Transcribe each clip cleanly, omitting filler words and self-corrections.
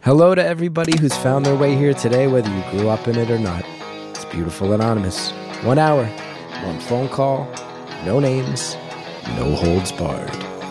Hello to everybody who's found their way here today, whether you grew up in it or not. It's Beautiful Anonymous. 1 hour, one phone call, no names, no holds barred.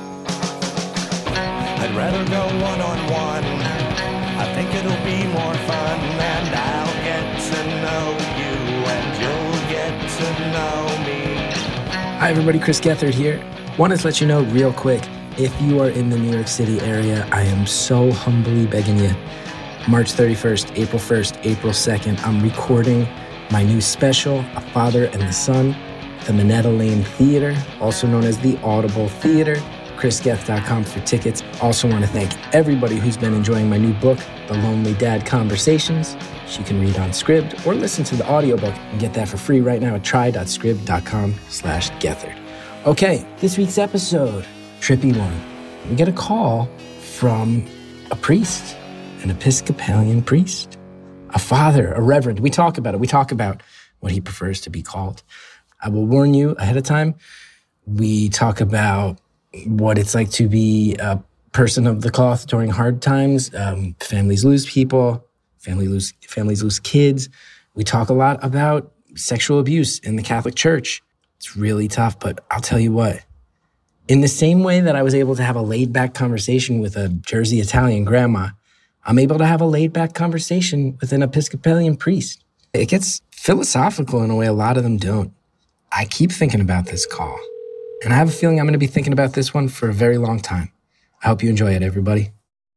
I'd rather go one-on-one. I think it'll be more fun, and I'll get to know you, and you'll get to know me. Hi everybody, Chris Gethard here. Wanted to let you know real quick, if you are in the New York City area, I am so humbly begging you. March 31st, April 1st, April 2nd, I'm recording my new special, A Father and the Son, the Minetta Lane Theater, also known as the Audible Theater. ChrisGeth.com for tickets. Also want to thank everybody who's been enjoying my new book, The Lonely Dad Conversations, which you can read on Scribd or listen to the audiobook and get that for free right now at try.scribd.com/Gethard. Okay, this week's episode, trippy one. We get a call from a priest, an Episcopalian priest, a father, a reverend. We talk about it. We talk about what he prefers to be called. I will warn you ahead of time. We talk about what it's like to be a person of the cloth during hard times. Families lose people, families lose kids. We talk a lot about sexual abuse in the Catholic Church. It's really tough, but I'll tell you what. In the same way that I was able to have a laid-back conversation with a Jersey Italian grandma, I'm able to have a laid-back conversation with an Episcopalian priest. It gets philosophical in a way a lot of them don't. I keep thinking about this call. And I have a feeling I'm going to be thinking about this one for a very long time. I hope you enjoy it, everybody.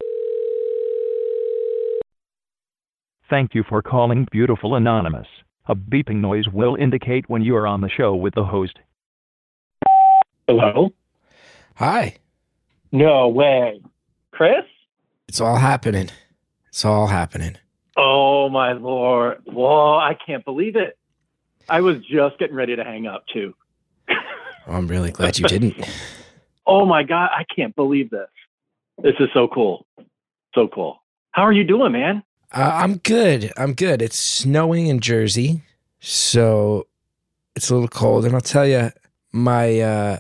Thank you for calling Beautiful Anonymous. A beeping noise will indicate when you are on the show with the host. Hello? Hi. No way. Chris? It's all happening. It's all happening. Oh, my Lord. Whoa, I can't believe it. I was just getting ready to hang up, too. Oh, I'm really glad you didn't. Oh, my God. I can't believe this. This is so cool. So cool. How are you doing, man? I'm good. It's snowing in Jersey, so it's a little cold. And I'll tell you, my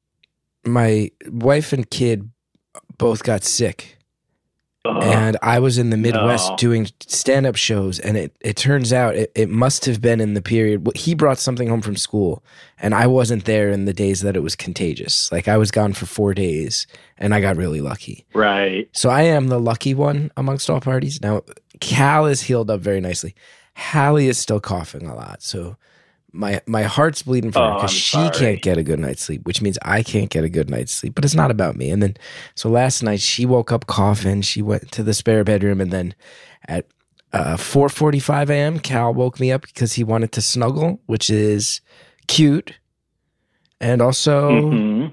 wife and kid both got sick. And I was in the Midwest doing stand-up shows, and it turns out it must have been in the period. He brought something home from school, and I wasn't there in the days that it was contagious. Like, I was gone for 4 days, and I got really lucky. Right. So I am the lucky one amongst all parties. Now, Cal is healed up very nicely. Hallie is still coughing a lot, so my heart's bleeding for her because she can't get a good night's sleep, which means I can't get a good night's sleep. But it's not about me. And then, so last night she woke up coughing. She went to the spare bedroom, and then at 4:45 a.m., Cal woke me up because he wanted to snuggle, which is cute. And also,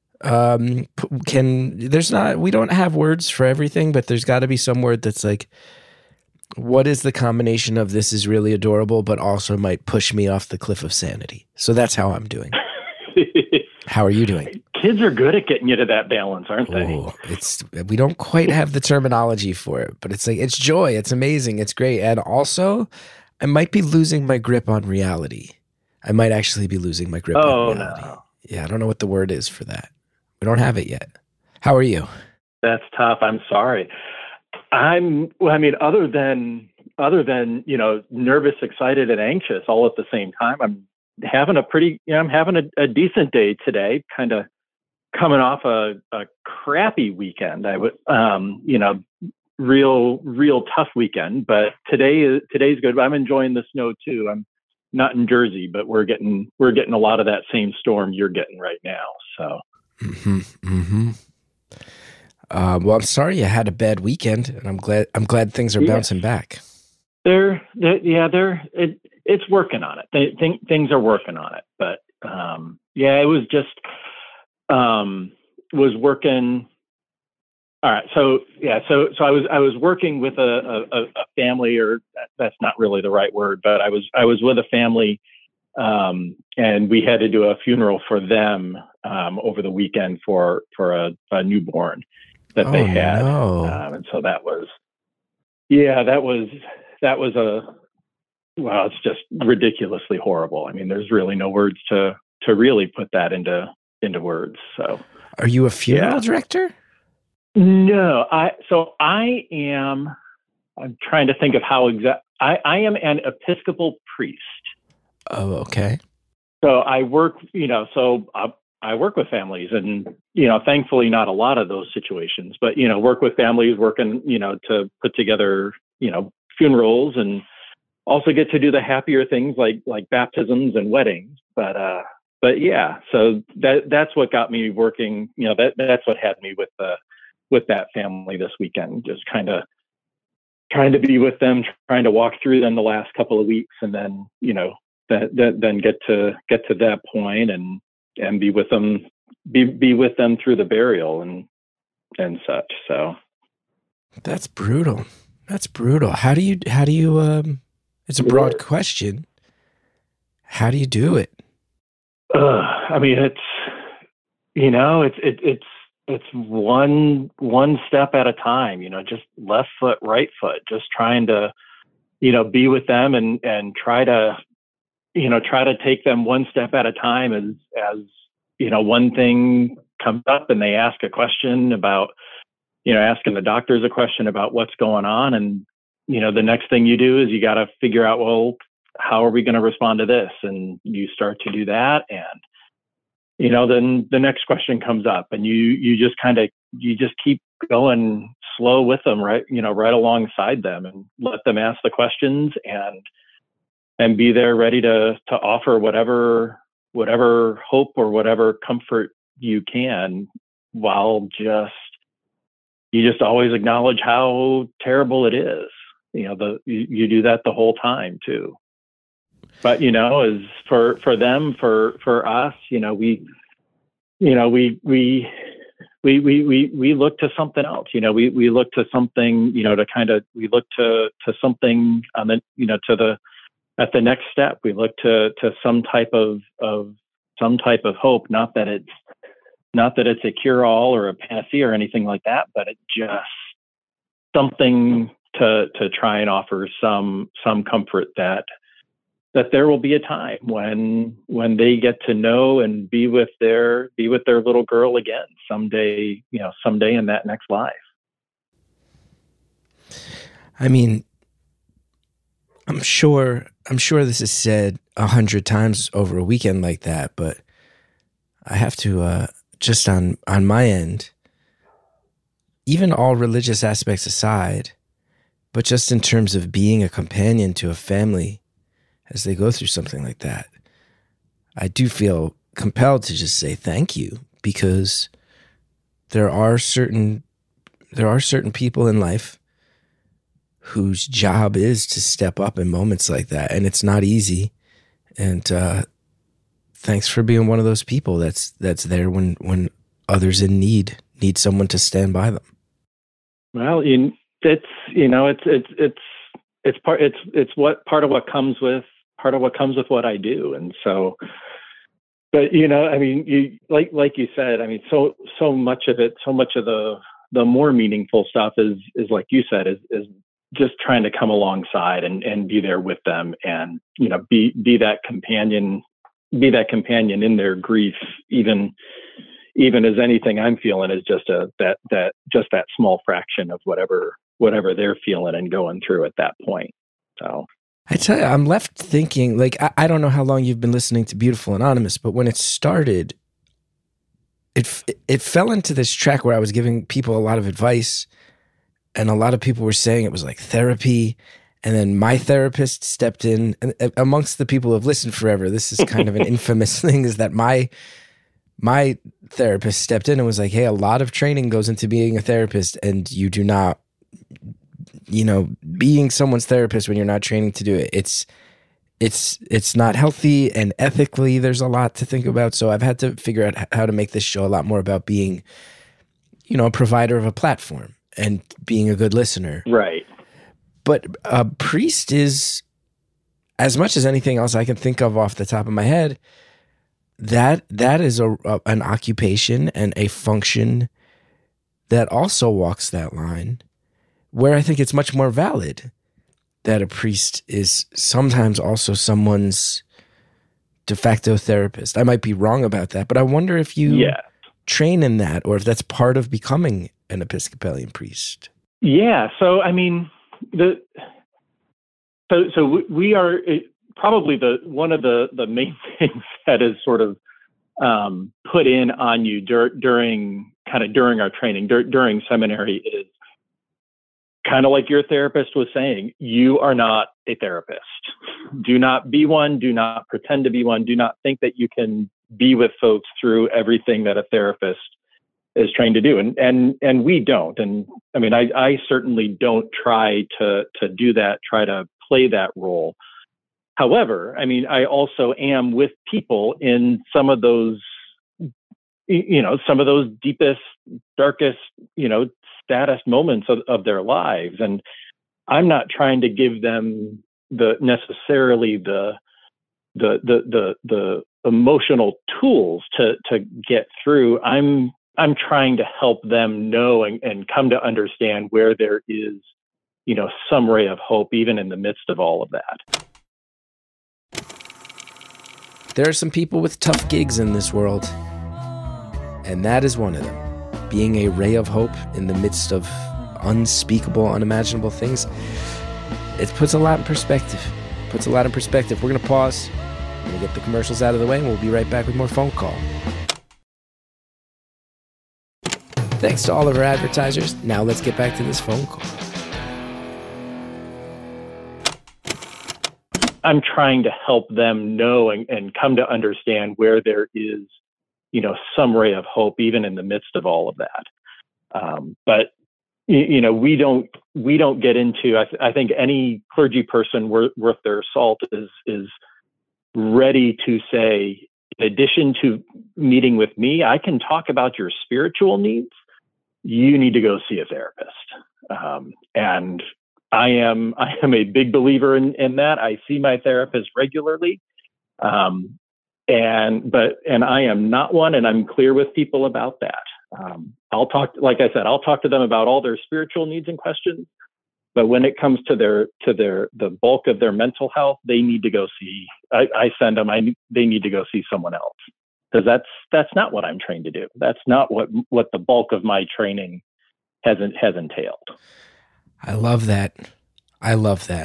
we don't have words for everything, but there's got to be some word that's like, what is the combination of this is really adorable, but also might push me off the cliff of sanity? So that's how I'm doing. How are you doing? Kids are good at getting you to that balance, aren't they? Oh, we don't quite have the terminology for it, but it's like, it's joy. It's amazing. It's great. And also, I might be losing my grip on reality. I might actually be losing my grip on reality. No. Yeah, I don't know what the word is for that. We don't have it yet. How are you? That's tough. I'm sorry. Other than nervous, excited, and anxious all at the same time, I'm having a decent day today. Kind of coming off a crappy weekend. I would, real tough weekend. But today's good. I'm enjoying the snow too. I'm not in Jersey, but we're getting a lot of that same storm you're getting right now. So. Well, I'm sorry you had a bad weekend, and I'm glad things are bouncing back. It's working on it. Things are working on it, but it was just was working. All right, so I was working with a family, or that's not really the right word, but I was with a family, and we had to do a funeral for them over the weekend for a newborn that they had. No. And so that was it's just ridiculously horrible. I mean, there's really no words to really put that into words. So, are you a funeral director? No, I am I'm trying to think of how I am an Episcopal priest. Oh, okay. So I work, I work with families, and, thankfully not a lot of those situations, but, work with families, working, to put together, funerals, and also get to do the happier things like baptisms and weddings. But yeah, so that's what got me working. That's what had me with that family this weekend, just kind of trying to be with them, trying to walk through them the last couple of weeks, and then, then get to that point and be with them, be with them through the burial and such. So that's brutal. That's brutal. How do you, it's a broad question. How do you do it? I mean, it's one step at a time, just left foot, right foot, just trying to, be with them and try to take them one step at a time as one thing comes up and they ask a question about, asking the doctors a question about what's going on. And, the next thing you do is you got to figure out, well, how are we going to respond to this? And you start to do that. And, then the next question comes up, and you just keep going slow with them, right? Right alongside them, and let them ask the questions and be there ready to offer whatever hope or whatever comfort you can, while you just always acknowledge how terrible it is. You do that the whole time too. But as for them, for us, we look to something else. We look to something, we look to something on the, at the next step. We look to some type of hope. Not that it's a cure all or a panacea or anything like that, but it just something to try and offer some comfort that there will be a time when they get to know and be with their little girl again someday in that next life. I mean, I'm sure this is said 100 times over a weekend like that, but I have to, just on my end, even all religious aspects aside, but just in terms of being a companion to a family as they go through something like that, I do feel compelled to just say thank you, because there are certain people in life whose job is to step up in moments like that, and it's not easy. And thanks for being one of those people that's there when others in need someone to stand by them. Well, it's part of what comes with what I do. And so, but I mean, you like you said, I mean, so much of it, so much of the more meaningful stuff is like you said, is just trying to come alongside and be there with them, and be that companion in their grief, even as anything I'm feeling is just that small fraction of whatever they're feeling and going through at that point. So I tell you, I'm left thinking, like, I don't know how long you've been listening to Beautiful Anonymous, but when it started, it fell into this track where I was giving people a lot of advice, and a lot of people were saying it was like therapy. And then my therapist stepped in, and amongst the people who have listened forever, this is kind of an infamous thing, is that my therapist stepped in and was like, hey, a lot of training goes into being a therapist, and you do not, being someone's therapist when you're not training to do it, it's not healthy, and ethically there's a lot to think about. So I've had to figure out how to make this show a lot more about being, a provider of a platform and being a good listener. Right. But a priest is, as much as anything else I can think of off the top of my head, that is an occupation and a function that also walks that line, where I think it's much more valid that a priest is sometimes also someone's de facto therapist. I might be wrong about that, but I wonder if you train in that, or if that's part of becoming an Episcopalian priest. Yeah. So, I mean, we are probably one of the main things that is sort of put in on you during our training, during seminary, is kind of like your therapist was saying, you are not a therapist. Do not be one. Do not pretend to be one. Do not think that you can be with folks through everything that a therapist is trained to do. And we don't. And I mean, I certainly don't try to do that, try to play that role. However, I mean, I also am with people in some of those, some of those deepest, darkest, saddest moments of their lives. And I'm not trying to give them necessarily the emotional tools to get through. I'm trying to help them know and come to understand where there is, some ray of hope, even in the midst of all of that. There are some people with tough gigs in this world, and that is one of them. Being a ray of hope in the midst of unspeakable, unimaginable things. It puts a lot in perspective. We're going to pause. We're going to get the commercials out of the way, and we'll be right back with more phone call. Thanks to all of our advertisers. Now let's get back to this phone call. I'm trying to help them know and come to understand where there is, some ray of hope, even in the midst of all of that. But we don't get into. I think any clergy person worth their salt is ready to say, in addition to meeting with me, I can talk about your spiritual needs. You need to go see a therapist. And I am a big believer in that. I see my therapist regularly. And I am not one, and I'm clear with people about that. I'll talk to them about all their spiritual needs and questions. But when it comes to the bulk of their mental health, they need to go see. I send them. They need to go see someone else, because that's not what I'm trained to do. That's not what the bulk of my training has entailed. I love that. And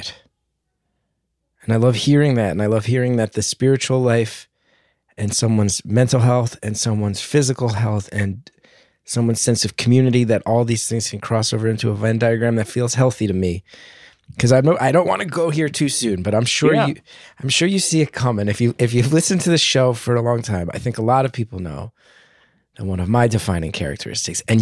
I love hearing that. And I love hearing that the spiritual life and someone's mental health and someone's physical health and someone's sense of community, that all these things can cross over into a Venn diagram that feels healthy to me. Because I don't want to go here too soon, but I'm sure you see it coming. If you've listened to the show for a long time, I think a lot of people know that one of my defining characteristics, and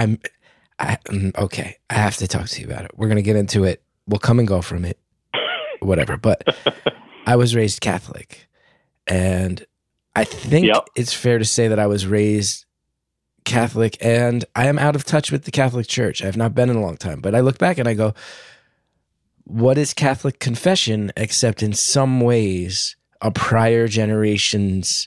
okay, I have to talk to you about it. We're going to get into it. We'll come and go from it, whatever. But I was raised Catholic, and I think it's fair to say that I was raised Catholic, and I am out of touch with the Catholic Church. I have not been in a long time, but I look back and I go, what is Catholic confession except in some ways a prior generation's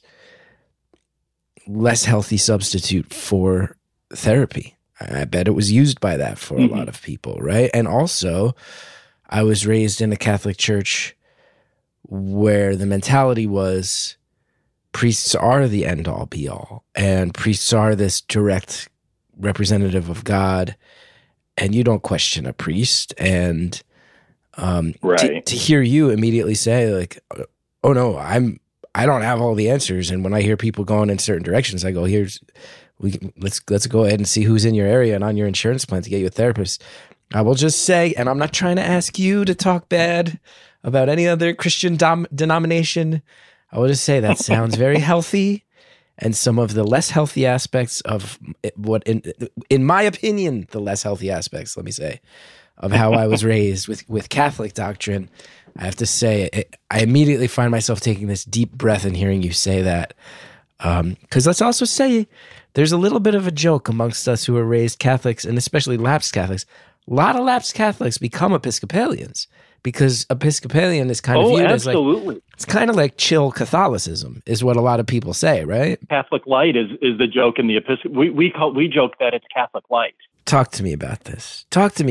less healthy substitute for therapy? I bet it was used by that for a lot of people, right? And also, I was raised in a Catholic church where the mentality was priests are the end-all, be-all, and priests are this direct representative of God, and you don't question a priest. And right. to hear you immediately say, like, oh no, I don't have all the answers, and when I hear people going in certain directions, I go, let's go ahead and see who's in your area and on your insurance plan to get you a therapist. I will just say, and I'm not trying to ask you to talk bad about any other Christian denomination. I will just say that sounds very healthy, and some of the less healthy aspects of what, in my opinion, the less healthy aspects, let me say, of how I was raised with Catholic doctrine, I have to say, I immediately find myself taking this deep breath and hearing you say that. Because let's also say, there's a little bit of a joke amongst us who are raised Catholics, and especially lapsed Catholics. A lot of lapsed Catholics become Episcopalians, because Episcopalian is kind of viewed absolutely. as like, it's kind of like chill Catholicism, is what a lot of people say, right? Catholic light is the joke in the Episcopal. We joke that it's Catholic light. Talk to me about this.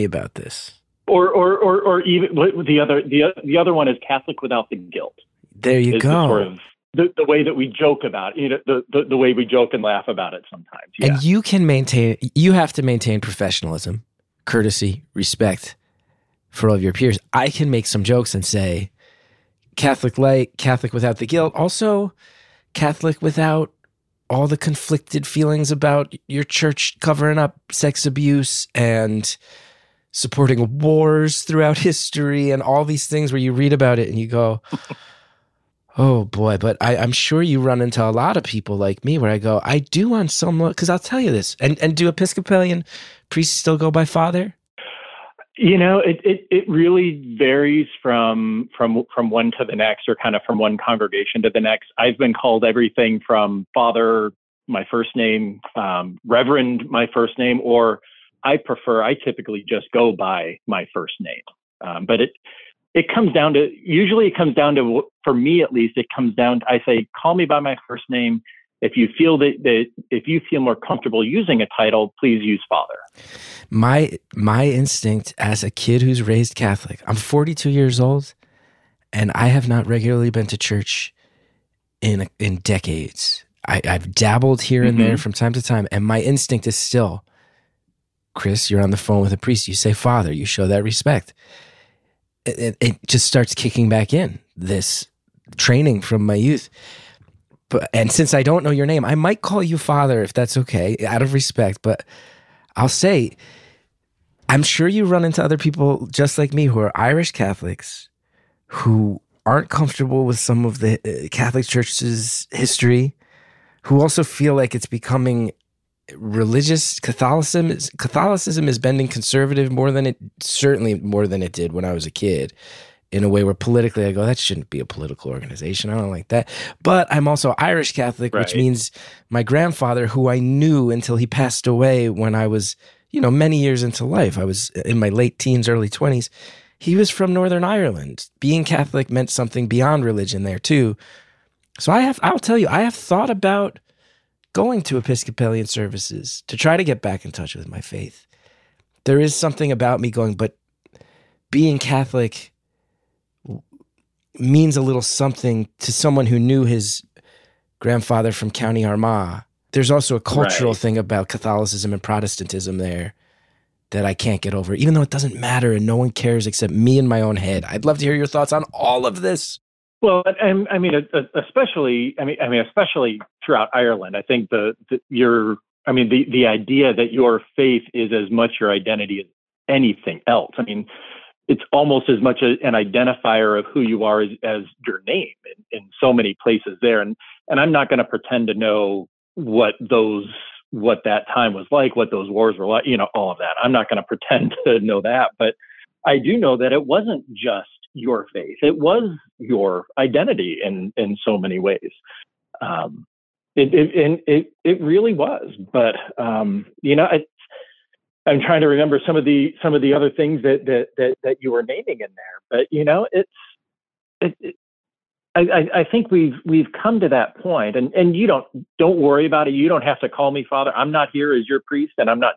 Or even the other one is Catholic without the guilt. There you go. Sort of the way that we joke about it, the way we joke and laugh about it sometimes. Yeah. And you have to maintain professionalism, courtesy, respect for all of your peers. I can make some jokes and say Catholic light, Catholic without the guilt, also Catholic without all the conflicted feelings about your church covering up sex abuse and supporting wars throughout history and all these things where you read about it and you go, oh boy. But I'm sure you run into a lot of people like me where I go, I do on some, because I'll tell you this, and do Episcopalian priests still go by father? You know, it really varies from one to the next, or kind of from one congregation to the next. I've been called everything from father, my first name, reverend, my first name, or I typically just go by my first name. But it comes down to, for me at least, it comes down to, I say, call me by my first name. If you feel if you feel more comfortable using a title, please use father. My instinct as a kid who's raised Catholic, I'm 42 years old, and I have not regularly been to church in decades. I've dabbled here and there from time to time, and my instinct is still, Chris, you're on the phone with a priest, you say father, you show that respect. It just starts kicking back in, this training from my youth. And since I don't know your name, I might call you father if that's okay, out of respect. But I'll say, I'm sure you run into other people just like me who are Irish Catholics who aren't comfortable with some of the Catholic Church's history, who also feel like it's becoming religious. Catholicism is bending conservative more than it did when I was a kid. In a way where politically I go, that shouldn't be a political organization. I don't like that. But I'm also Irish Catholic, which means my grandfather, who I knew until he passed away when I was, many years into life. I was in my late teens, early 20s. He was from Northern Ireland. Being Catholic meant something beyond religion there too. So I'll tell you, I have thought about going to Episcopalian services to try to get back in touch with my faith. There is something about me going, but being Catholic means a little something to someone who knew his grandfather from County Armagh. There's also a cultural thing about Catholicism and Protestantism there that I can't get over, even though it doesn't matter and no one cares except me in my own head. I'd love to hear your thoughts on all of this. Well, especially throughout Ireland, I think the idea that your faith is as much your identity as anything else. I mean, it's almost as much an identifier of who you are as your name in so many places there. And I'm not going to pretend to know what that time was like, what those wars were like, all of that. I'm not going to pretend to know that, but I do know that it wasn't just your faith. It was your identity in so many ways. It really was, but I'm trying to remember some of the other things that you were naming in there, but I think we've come to that point, and you don't worry about it. You don't have to call me father. I'm not here as your priest, and I'm not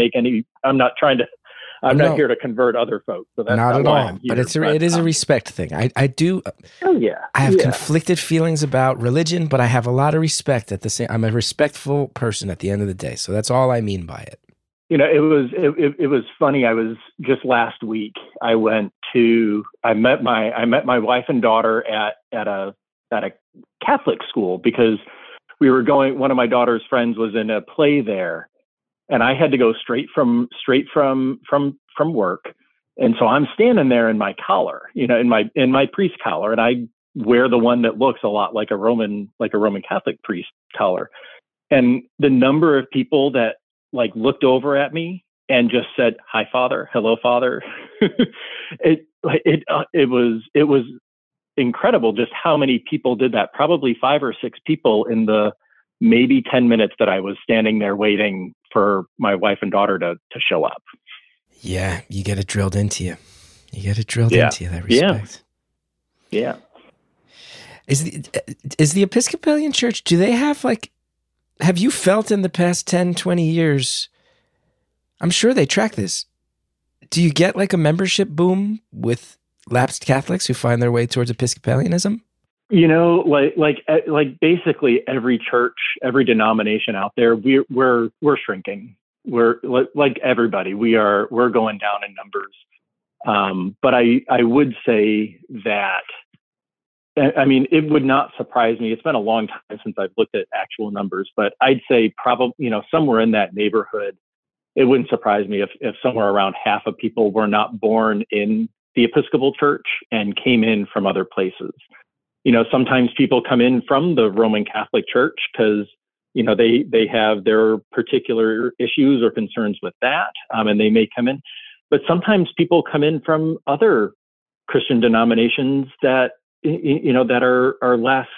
here to convert other folks. So that's not at all. But it is a respect thing. I do. Oh yeah. I have conflicted feelings about religion, but I have a lot of respect at the same. I'm a respectful person at the end of the day. So that's all I mean by it. It was funny. I was just last week. I met my wife and daughter at a Catholic school because we were going. One of my daughter's friends was in a play there, and I had to go straight from work, and so I'm standing there in my collar, in my priest collar, and I wear the one that looks a lot like a Roman Catholic priest collar, and the number of people that looked over at me and just said, "Hi, Father. Hello, Father." It was incredible just how many people did that. Probably 5 or 6 people in the maybe 10 minutes that I was standing there waiting for my wife and daughter to show up. Yeah, you get it drilled into you. That respect. Yeah. Is the Episcopalian Church, do they have have you felt in the past 10, 20 years, I'm sure they track this, do you get a membership boom with lapsed Catholics who find their way towards Episcopalianism? Basically every church, every denomination out there, we're shrinking. We're like everybody, we're going down in numbers. But I would say that, I mean, it would not surprise me. It's been a long time since I've looked at actual numbers, but I'd say probably, somewhere in that neighborhood, it wouldn't surprise me if somewhere around half of people were not born in the Episcopal Church and came in from other places. Sometimes people come in from the Roman Catholic Church because, they have their particular issues or concerns with that, and they may come in. But sometimes people come in from other Christian denominations that, that are less,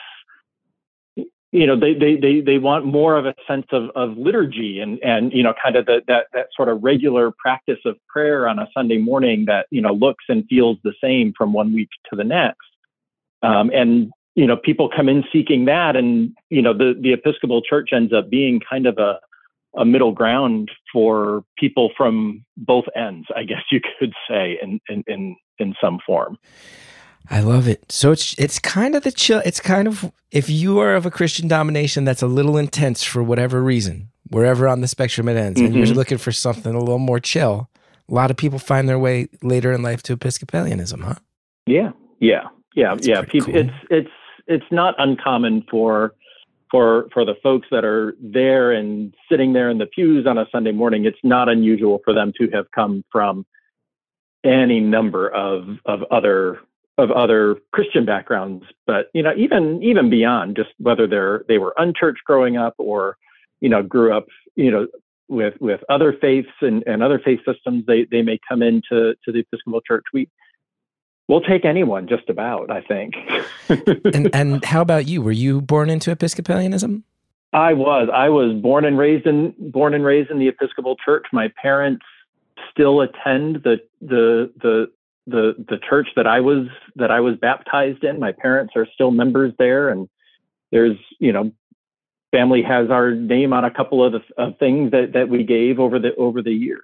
they want more of a sense of liturgy and kind of that sort of regular practice of prayer on a Sunday morning that, looks and feels the same from one week to the next. And people come in seeking that, and, the Episcopal Church ends up being kind of a middle ground for people from both ends, I guess you could say, in some form. I love it. So it's kind of the chill. It's kind of, if you are of a Christian denomination that's a little intense for whatever reason, wherever on the spectrum it ends, and you're looking for something a little more chill, a lot of people find their way later in life to Episcopalianism, huh? Yeah. People, cool. It's not uncommon for the folks that are there and sitting there in the pews on a Sunday morning. It's not unusual for them to have come from any number of other Christian backgrounds, but even beyond, just whether they were unchurched growing up or grew up with other faiths and other faith systems, they may come into the Episcopal Church. We'll take anyone, just about, I think. and how about you? Were you born into Episcopalianism? I was born and raised in the Episcopal Church. My parents still attend the church that I was baptized in. My parents are still members there, and there's, family has our name on a couple of things that we gave over the years.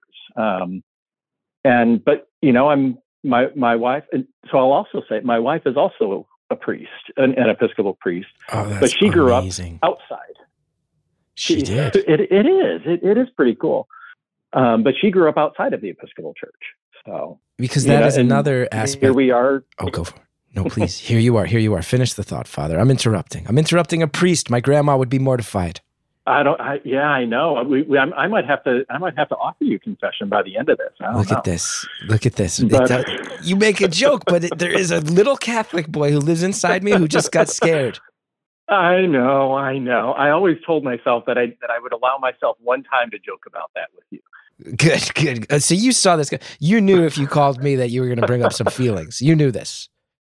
But my wife, and so I'll also say my wife is also a priest, an Episcopal priest, but she grew up outside. She did. It is pretty cool. But she grew up outside of the Episcopal Church. So, because that is another aspect. Here we are. Oh, go for it. No, please. Here you are. Finish the thought, Father. I'm interrupting a priest. My grandma would be mortified. I know. I might have to offer you confession by the end of this. Look at this. But, you make a joke, but there is a little Catholic boy who lives inside me who just got scared. I know. I always told myself that I would allow myself one time to joke about that with you. Good. So you saw this. You knew if you called me that you were going to bring up some feelings. You knew this.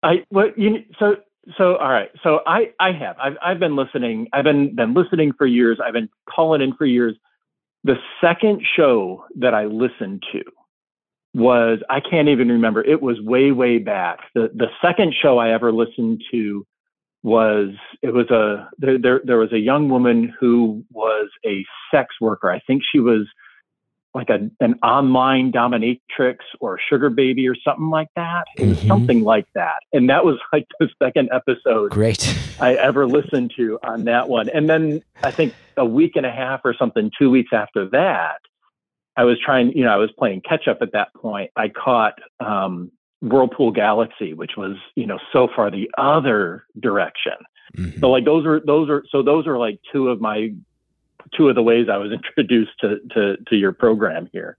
So all right. So I've been listening. I've been listening for years. I've been calling in for years. The second show that I listened to was, I can't even remember. It was way back. The second show I ever listened to was there was a young woman who was a sex worker. I think she was like an online dominatrix or sugar baby or something like that. It was something like that. And that was like the second episode I ever listened to on that one. And then I think a week and a half or something, 2 weeks after that, I was playing catch up at that point. I caught Whirlpool Galaxy, which was, so far the other direction. So like those are like two of the ways I was introduced to your program here.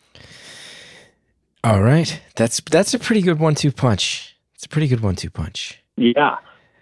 All right. That's a pretty good 1-2 punch. It's a pretty good 1-2 punch. Yeah.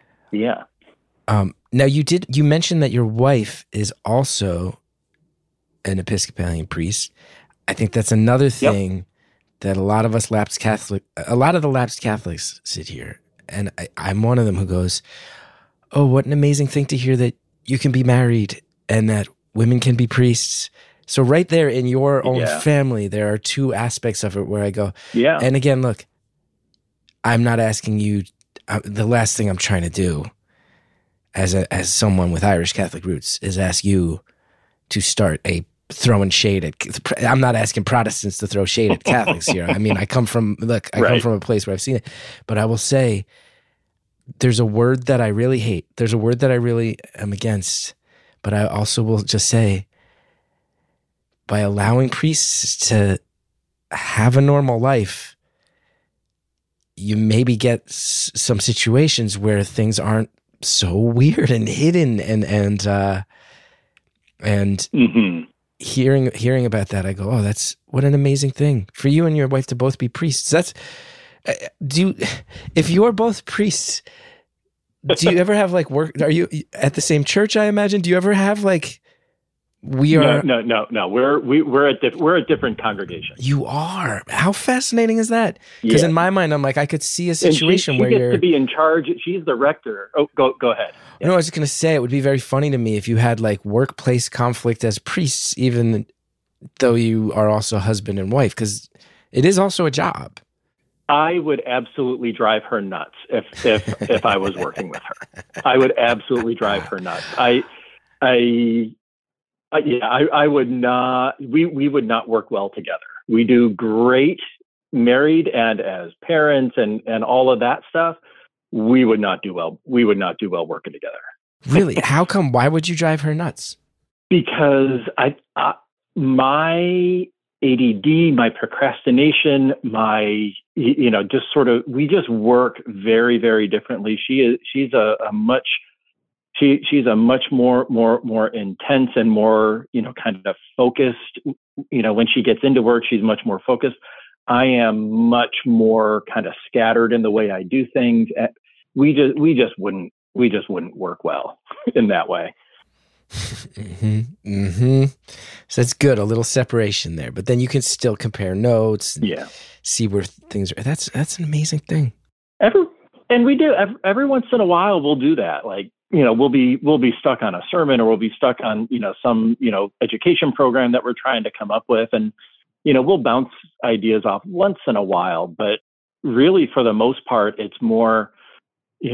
Now you mentioned that your wife is also an Episcopalian priest. I think that's another thing that a lot of the lapsed Catholics sit here. And I'm one of them who goes, oh, what an amazing thing to hear that you can be married and that women can be priests. So right there in your own family, there are two aspects of it where I go, and again, look, I'm not asking you, the last thing I'm trying to do as someone with Irish Catholic roots is ask you to start throwing shade at, I'm not asking Protestants to throw shade at Catholics here. I mean, I come from a place where I've seen it, but I will say there's a word that I really hate. There's a word that I really am against. But I also will just say, by allowing priests to have a normal life, you maybe get some situations where things aren't so weird and hidden and hearing about that, I go, oh, that's what an amazing thing for you and your wife to both be priests. That's if you're both priests, do you ever have like work? Are you at the same church? I imagine. Do you ever have like we are? No. We're a different congregation. You are. How fascinating is that? Because in my mind, I'm like, I could see a situation where she you're gets to be in charge. She's the rector. Oh, go ahead. Yeah. No, I was just going to say it would be very funny to me if you had like workplace conflict as priests, even though you are also husband and wife, because it is also a job. I would absolutely drive her nuts if I was working with her. I would absolutely drive her nuts. I would not. We would not work well together. We do great married and as parents and all of that stuff. We would not do well. We would not do well working together. Really? How come? Why would you drive her nuts? Because my ADD, my procrastination, just sort of, we just work very, very differently. She's a much more intense and more, kind of focused. When she gets into work, she's much more focused. I am much more kind of scattered in the way I do things. We just wouldn't work well in that way. So that's good. A little separation there, but then you can still compare notes. And see where things are. That's an amazing thing. Every once in a while we'll do that. Like, we'll be stuck on a sermon, or we'll be stuck on, some, education program that we're trying to come up with. And, we'll bounce ideas off once in a while, but really for the most part, it's more, we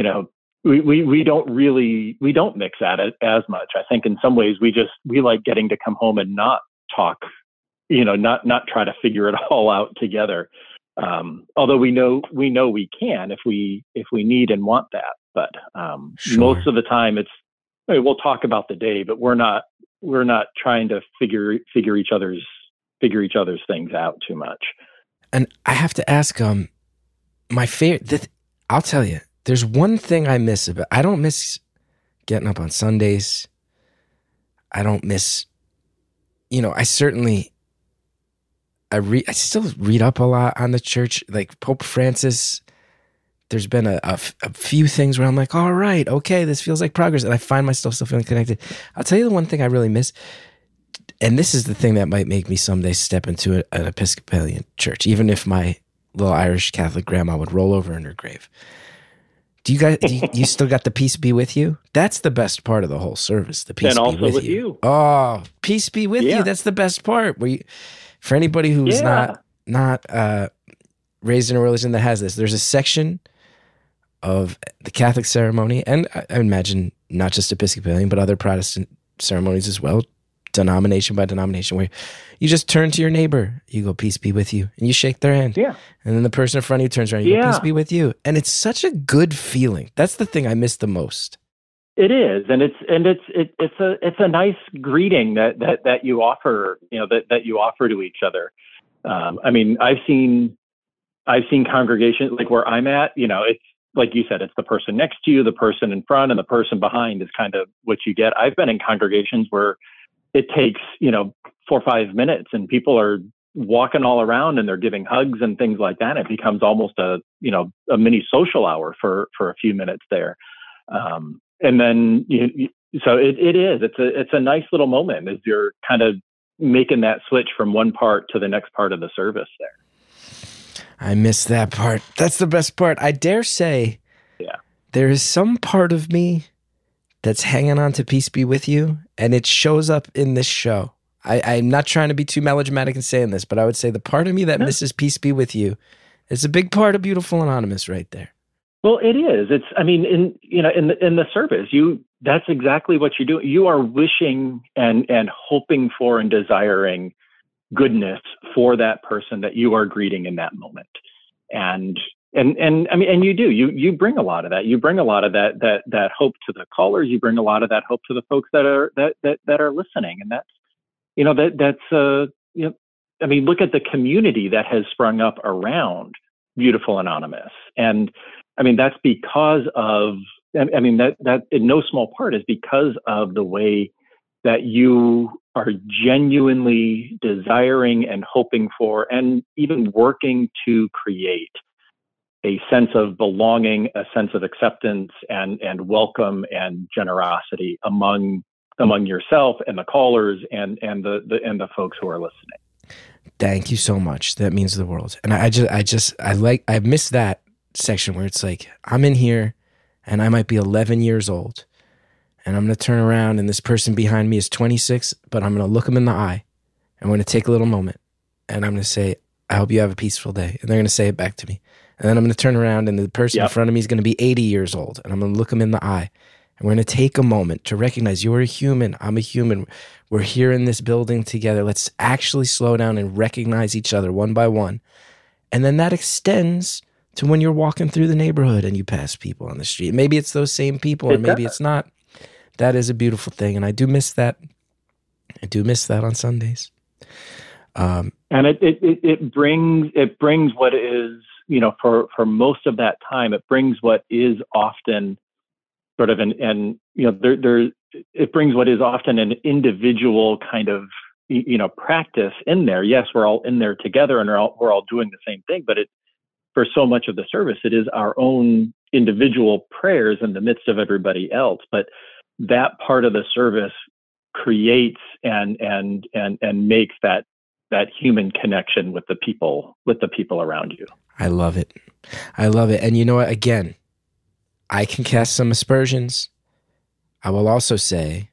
don't mix at it as much. I think in some ways we like getting to come home and not talk, not try to figure it all out together. Although we know we can if we need and want that. But Sure. Most of the time we'll talk about the day, but we're not trying to figure each other's things out too much. And I have to ask, my favorite. I'll tell you, there's one thing I miss about. I don't miss getting up on Sundays. I don't miss. I certainly. I still read up a lot on the church, like Pope Francis. There's been a few things where I'm like, all right, okay, this feels like progress. And I find myself still feeling connected. I'll tell you the one thing I really miss, and this is the thing that might make me someday step into an Episcopalian church, even if my little Irish Catholic grandma would roll over in her grave. Do you still got the peace be with you? That's the best part of the whole service. The peace and be also with you. Oh, peace be with you. That's the best part. For anybody who's not raised in a religion that has this, there's a section of the Catholic ceremony, and I imagine not just Episcopalian, but other Protestant ceremonies as well, denomination by denomination, where you just turn to your neighbor, you go, peace be with you, and you shake their hand. Yeah. And then the person in front of you turns around, you go, peace be with you. And it's such a good feeling. That's the thing I miss the most. It is, and it's a nice greeting that you offer, that you offer to each other. I've seen congregations like where I'm at, it's like you said, it's the person next to you, the person in front, and the person behind is kind of what you get. I've been in congregations where it takes 4 or 5 minutes, and people are walking all around and they're giving hugs and things like that. It becomes almost a mini social hour for a few minutes there. And then, so it's a nice little moment as you're kind of making that switch from one part to the next part of the service there. I miss that part. That's the best part. I dare say there is some part of me that's hanging on to peace be with you, and it shows up in this show. I'm not trying to be too melodramatic in saying this, but I would say the part of me that misses peace be with you is a big part of Beautiful Anonymous right there. Well, it is. It's, in the service, that's exactly what you do. You are wishing and hoping for and desiring goodness for that person that you are greeting in that moment. And you do, you bring a lot of that. You bring a lot of that hope to the callers. You bring a lot of that hope to the folks that are listening. And that's, look at the community that has sprung up around Beautiful Anonymous. And I mean, that's because of, I mean, that in no small part is because of the way that you are genuinely desiring and hoping for, and even working to create a sense of belonging, a sense of acceptance and welcome and generosity among yourself and the callers and the folks who are listening. Thank you so much. That means the world. And I miss that section where it's like, I'm in here and I might be 11 years old and I'm going to turn around and this person behind me is 26, but I'm going to look them in the eye and we're going to take a little moment and I'm going to say, I hope you have a peaceful day. And they're going to say it back to me. And then I'm going to turn around and the person in front of me is going to be 80 years old and I'm going to look them in the eye. And we're going to take a moment to recognize you're a human, I'm a human. We're here in this building together. Let's actually slow down and recognize each other one by one. And then that extends to when you're walking through the neighborhood and you pass people on the street. Maybe it's those same people or maybe it's not. That is a beautiful thing. And I do miss that. I do miss that on Sundays. And it brings what is, you know, for most of that time, it brings what is often sort of and you know, it brings what is often an individual kind of, you know, practice in there. Yes, we're all in there together and we're all doing the same thing, but for so much of the service, it is our own individual prayers in the midst of everybody else. But that part of the service creates and makes that human connection with the people around you. I love it. I love it. And you know what? Again, I can cast some aspersions. I will also say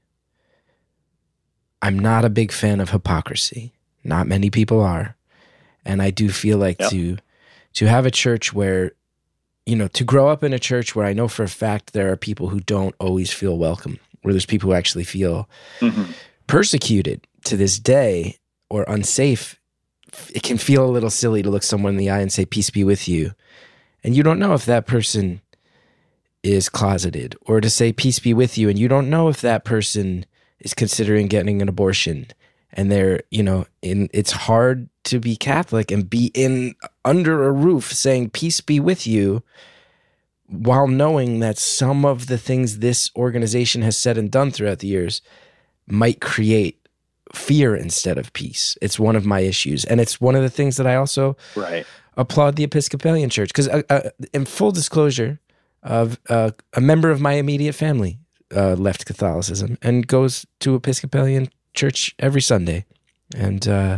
I'm not a big fan of hypocrisy. Not many people are. And I do feel like to have a church where, you know, to grow up in a church where I know for a fact there are people who don't always feel welcome, where there's people who actually feel persecuted to this day or unsafe, it can feel a little silly to look someone in the eye and say, peace be with you. And you don't know if that person is closeted, or to say peace be with you and you don't know if that person is considering getting an abortion. And they're, you know, it's hard to be Catholic and be under a roof saying peace be with you while knowing that some of the things this organization has said and done throughout the years might create fear instead of peace. It's one of my issues. And it's one of the things that I also applaud the Episcopalian Church. Because in full disclosure, a member of my immediate family left Catholicism and goes to Episcopalian Church every Sunday. And I'm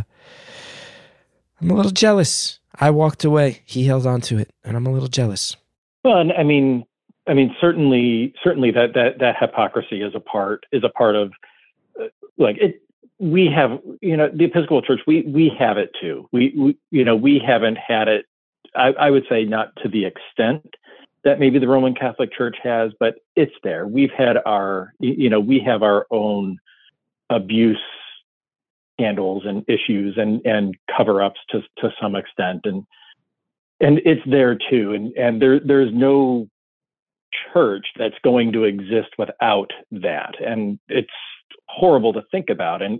a little jealous. I walked away. He held on to it. And I'm a little jealous. Well, and I mean, certainly that hypocrisy is a part of like it. We have, you know, the Episcopal Church. We have it too. We you know, we haven't had it. I would say not to the extent that maybe the Roman Catholic Church has, but it's there. We've had we have our own abuse scandals and issues and cover-ups to some extent, and it's there too. And there's no church that's going to exist without that. And it's horrible to think about, and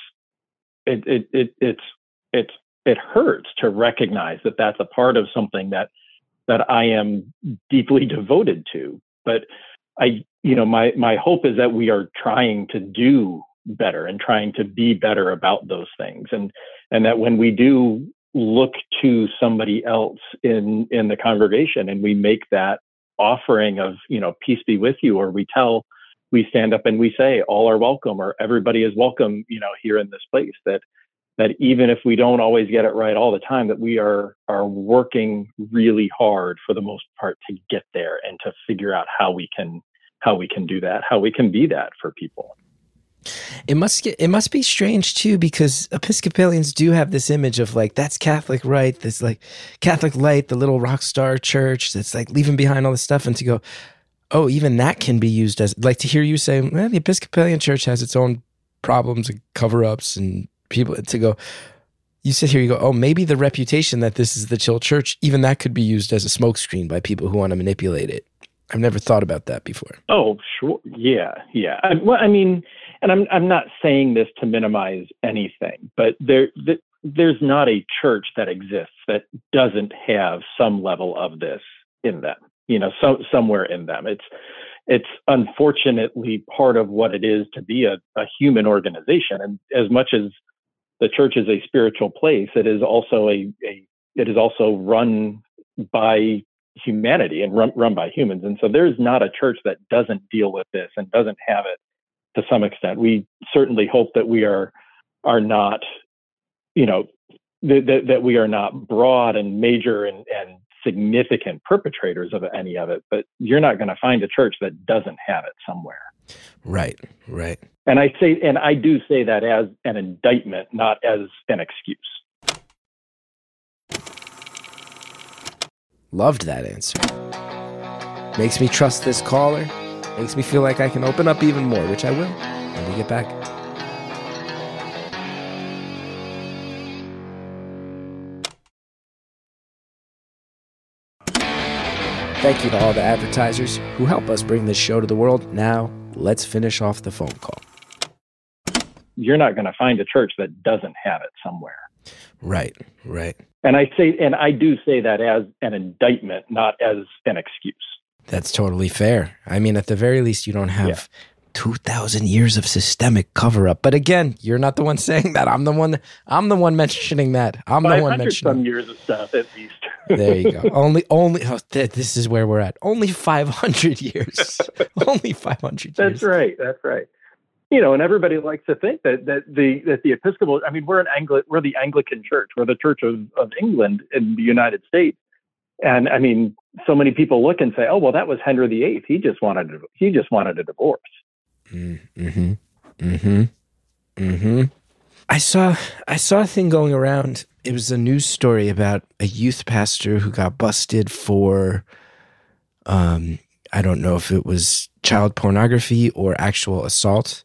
it hurts to recognize that that's a part of something that I am deeply devoted to. But my hope is that we are trying to do better and trying to be better about those things, and that when we do look to somebody else in the congregation and we make that offering of, you know, peace be with you, or we stand up and we say all are welcome, or everybody is welcome, you know, here in this place, that even if we don't always get it right all the time, that we are working really hard for the most part to get there and to figure out how we can do that, how we can be that for people. It must be strange too, because Episcopalians do have this image of like, that's Catholic, right? This like Catholic light, the little rock star church that's like leaving behind all this stuff, and to go, oh, even that can be used as, like, to hear you say, well, the Episcopalian Church has its own problems and cover-ups and people, to go, you sit here, you go, oh, maybe the reputation that this is the chill church, even that could be used as a smokescreen by people who want to manipulate it. I've never thought about that before. Oh, sure. Yeah. I mean, and I'm not saying this to minimize anything, but there's not a church that exists that doesn't have some level of this in them, somewhere in them. It's unfortunately part of what it is to be a human organization. And as much as the church is a spiritual place, it is also it is also run by humanity and run by humans. And so there's not a church that doesn't deal with this and doesn't have it to some extent. We certainly hope that we are not, that we are not broad and major and significant perpetrators of any of it, but you're not going to find a church that doesn't have it somewhere. Right. And I do say that as an indictment, not as an excuse. Loved that answer. Makes me trust this caller. Makes me feel like I can open up even more, which I will when we get back. Thank you to all the advertisers who help us bring this show to the world. Now, let's finish off the phone call. You're not going to find a church that doesn't have it somewhere. Right. And I do say that as an indictment, not as an excuse. That's totally fair. I mean, at the very least, you don't have 2,000 years of systemic cover-up. But again, you're not the one saying that. I'm the one mentioning that. I'm the one mentioning some years of stuff at least. There you go. This is where we're at. Only 500 years. Only 500 years. That's right. And everybody likes to think that the Episcopal, I mean, we're the Anglican Church. We're the Church of England in the United States. And I mean, so many people look and say, oh, well, that was Henry VIII. He just wanted a divorce. I saw a thing going around. It was a news story about a youth pastor who got busted for, I don't know if it was child pornography or actual assault.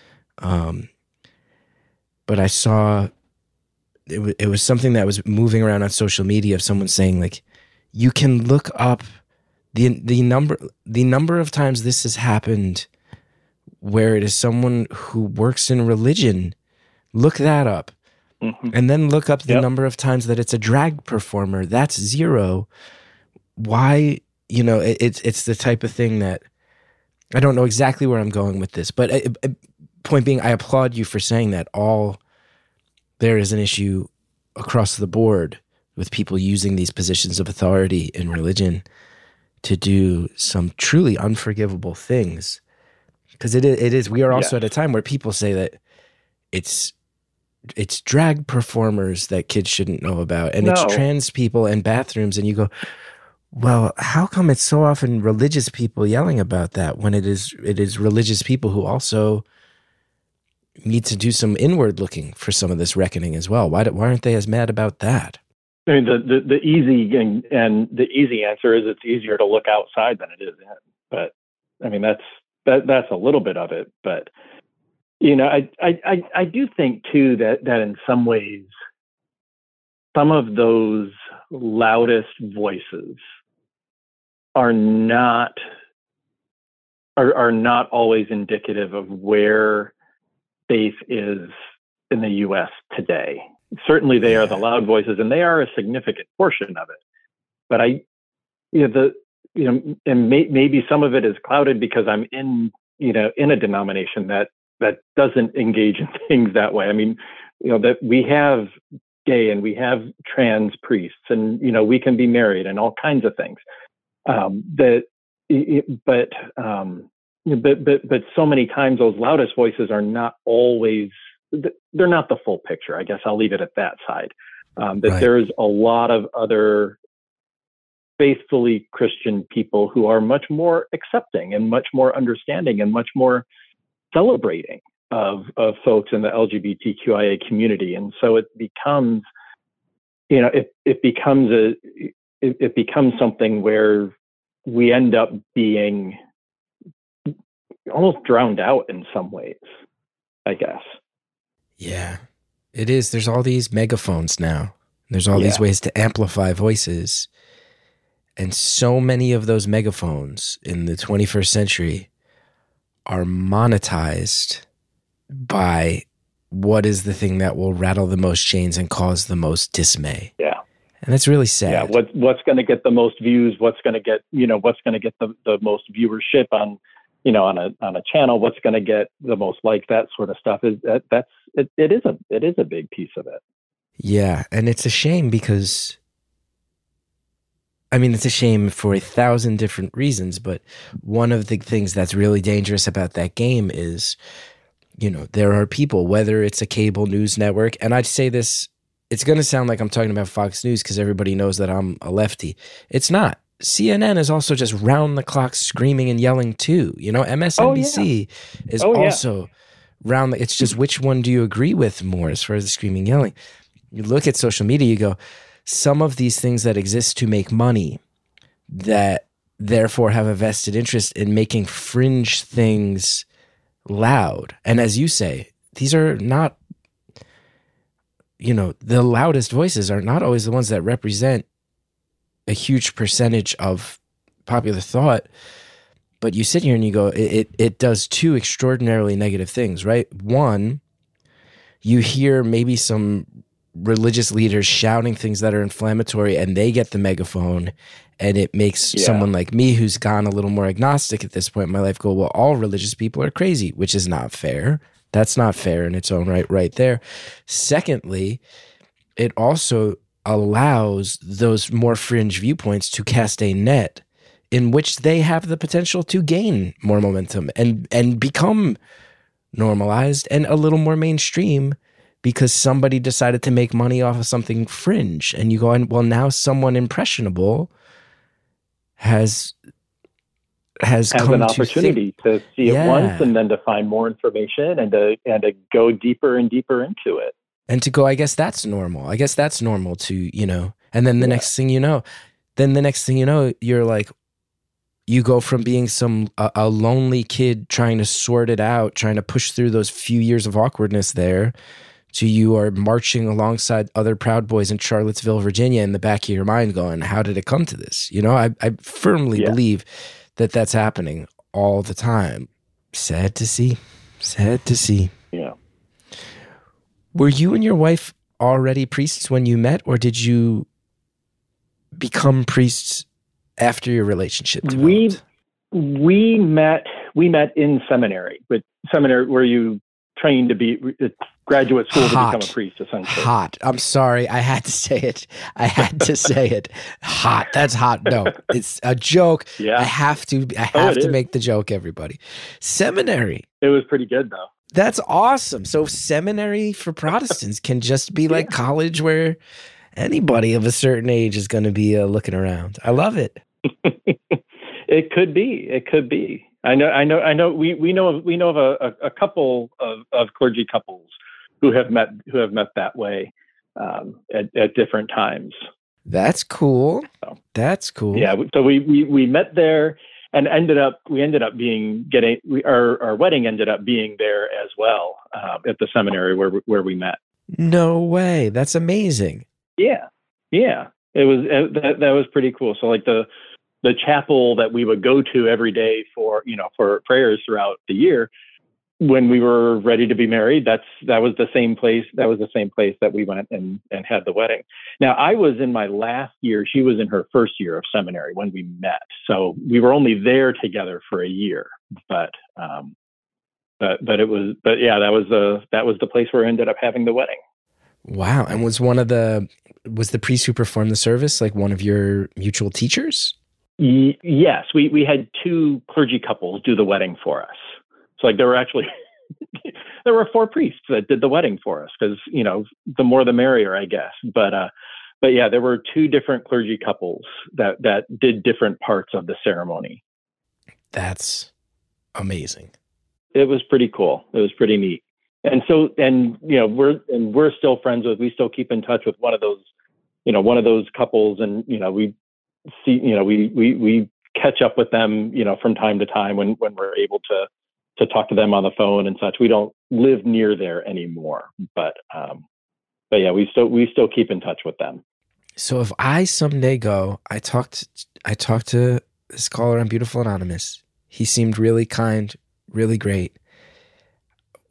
But I saw it was something that was moving around on social media of someone saying, like, you can look up the number of times this has happened where it is someone who works in religion. Look that up. Mm-hmm. And then look up the number of times that it's a drag performer. That's zero. Why? It's the type of thing that I don't know exactly where I'm going with this, but point being, I applaud you for saying that there is an issue across the board with people using these positions of authority in religion to do some truly unforgivable things. Because it is, we are also at a time where people say that it's drag performers that kids shouldn't know about, and it's trans people and bathrooms, and you go, well, how come it's so often religious people yelling about that when it is religious people who also need to do some inward looking for some of this reckoning as well? Why aren't they as mad about that? I mean, the easy answer is it's easier to look outside than it is in. But I mean, that's a little bit of it. But I do think too that in some ways, some of those loudest voices are not always indicative of where faith is in the U.S. today. Certainly, they are the loud voices, and they are a significant portion of it. But maybe some of it is clouded because I'm in a denomination that doesn't engage in things that way. I mean, that we have gay and we have trans priests, and we can be married and all kinds of things. But so many times those loudest voices are not always. They're not the full picture. I guess I'll leave it at that side. There's a lot of other faithfully Christian people who are much more accepting and much more understanding and much more celebrating of folks in the LGBTQIA community. And so it becomes, it becomes something where we end up being almost drowned out in some ways, I guess. Yeah, it is. There's all these megaphones now. There's all these ways to amplify voices. And so many of those megaphones in the 21st century are monetized by what is the thing that will rattle the most chains and cause the most dismay. Yeah. And that's really sad. Yeah. What's going to get the most views? What's going to get, the most viewership on, on a channel? What's going to get the most likes? That sort of stuff it is a big piece of it. Yeah. And it's a shame because, it's a shame for 1,000 different reasons, but one of the things that's really dangerous about that game is, there are people, whether it's a cable news network, and I'd say this, it's going to sound like I'm talking about Fox News because everybody knows that I'm a lefty. It's not. CNN is also just round the clock screaming and yelling too. MSNBC is also round the, it's just which one do you agree with more as far as the screaming yelling? You look at social media, you go, some of these things that exist to make money that therefore have a vested interest in making fringe things loud. And as you say, these are not, the loudest voices are not always the ones that represent a huge percentage of popular thought. But you sit here and you go, it does two extraordinarily negative things, right? One, you hear maybe some religious leaders shouting things that are inflammatory and they get the megaphone and it makes someone like me who's gone a little more agnostic at this point in my life go, well, all religious people are crazy, which is not fair. That's not fair in its own right there. Secondly, it also allows those more fringe viewpoints to cast a net in which they have the potential to gain more momentum and become normalized and a little more mainstream because somebody decided to make money off of something fringe. And you go, well, now someone impressionable has come an opportunity to see it once and then to find more information and to go deeper and deeper into it. And to go, I guess that's normal. I guess that's normal to, and then the next thing you know, you're like, you go from being a lonely kid trying to sort it out, trying to push through those few years of awkwardness there, to you are marching alongside other Proud Boys in Charlottesville, Virginia, in the back of your mind going, how did it come to this? I firmly believe that that's happening all the time. Sad to see. Yeah. Were you and your wife already priests when you met, or did you become priests after your relationship developed? We met in seminary, but seminary where you train to be graduate school to become a priest, essentially. Hot. I'm sorry. I had to say it. Hot. That's hot. No, it's a joke. Yeah. I have to make the joke, everybody. Seminary. It was pretty good though. That's awesome. So seminary for Protestants can just be like college where anybody of a certain age is going to be looking around. I love it. It could be. I know. We know of a couple of clergy couples who have met that way at different times. That's cool. So, that's cool. Yeah. So we met there and our wedding ended up being there as well at the seminary where we met. No way. That's amazing. Yeah. It was that was pretty cool. So like the chapel that we would go to every day for prayers throughout the year, when we were ready to be married, that was the same place. That was the same place that we went and had the wedding. Now I was in my last year. She was in her first year of seminary when we met. So we were only there together for a year, but that was the place where we ended up having the wedding. Wow. And was the priest who performed the service like one of your mutual teachers? Yes, we had two clergy couples do the wedding for us. So like there were 4 priests that did the wedding for us because the more the merrier, I guess. But yeah, there were 2 different clergy couples that did different parts of the ceremony. That's amazing. It was pretty cool. It was pretty neat. And so we're still friends with. We still keep in touch with one of those couples, and we see, we catch up with them, from time to time when we're able to talk to them on the phone and such. We don't live near there anymore, but yeah, we still keep in touch with them. So if I someday go, I talked to this caller on Beautiful Anonymous. He seemed really kind, really great.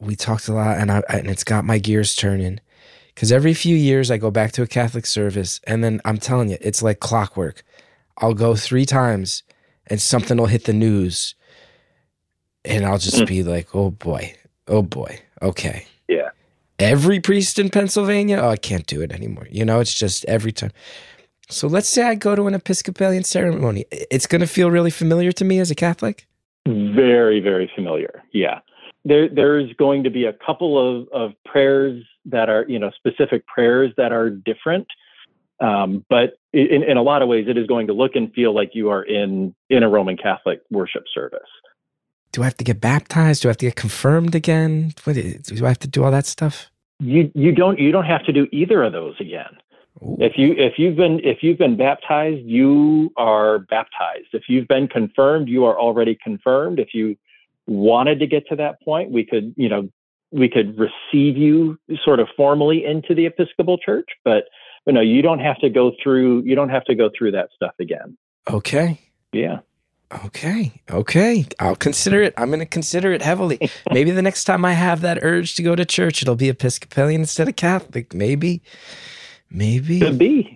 we talked a lot, and it's got my gears turning. Because every few years I go back to a Catholic service, and then I'm telling you, it's like clockwork. I'll go 3 times, and something will hit the news, and I'll just be like, oh boy, okay. Yeah. Every priest in Pennsylvania, I can't do it anymore. It's just every time. So let's say I go to an Episcopalian ceremony. It's going to feel really familiar to me as a Catholic? Very, very familiar. Yeah. There's going to be a couple of prayers that are, specific prayers that are different. But in a lot of ways, it is going to look and feel like you are in a Roman Catholic worship service. Do I have to get baptized? Do I have to get confirmed again? Do I have to do all that stuff? You don't have to do either of those again. Ooh. If you've been baptized, you are baptized. If you've been confirmed, you are already confirmed. If you wanted to get to that point, we could receive you sort of formally into the Episcopal Church, but no, you don't have to go through that stuff again. Okay. Yeah. Okay. I'll consider it. I'm going to consider it heavily. Maybe the next time I have that urge to go to church, it'll be Episcopalian instead of Catholic. Maybe. Could be.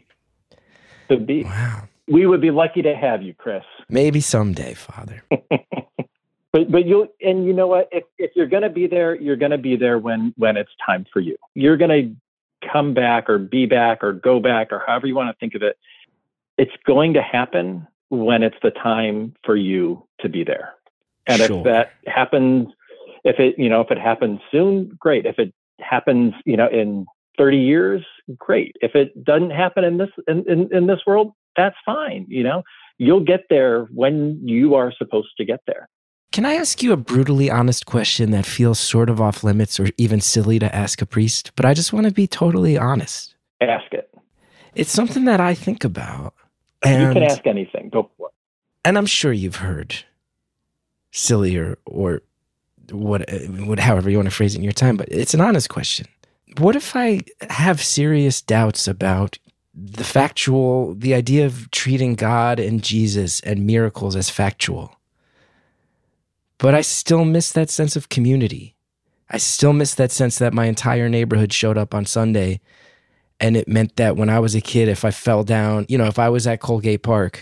Wow. We would be lucky to have you, Chris. Maybe someday, Father. But you know what? If you're going to be there, you're going to be there when it's time for you. You're going to come back or be back or go back or however you want to think of it. It's going to happen when it's the time for you to be there. And Sure. if that happens, if it happens soon, great. If it happens, in 30 years, great. If it doesn't happen in this world, that's fine. You'll get there when you are supposed to get there. Can I ask you a brutally honest question that feels sort of off limits or even silly to ask a priest? But I just want to be totally honest. Ask it. It's something that I think about. You And, can ask anything. Go for it. and I'm sure you've heard silly or what, however you want to phrase it in your time, but it's an honest question. What if I have serious doubts about the idea of treating God and Jesus and miracles as factual? But I still miss that sense of community. I still miss that sense that my entire neighborhood showed up on Sunday, and it meant that when I was a kid, if I fell down, if I was at Colgate Park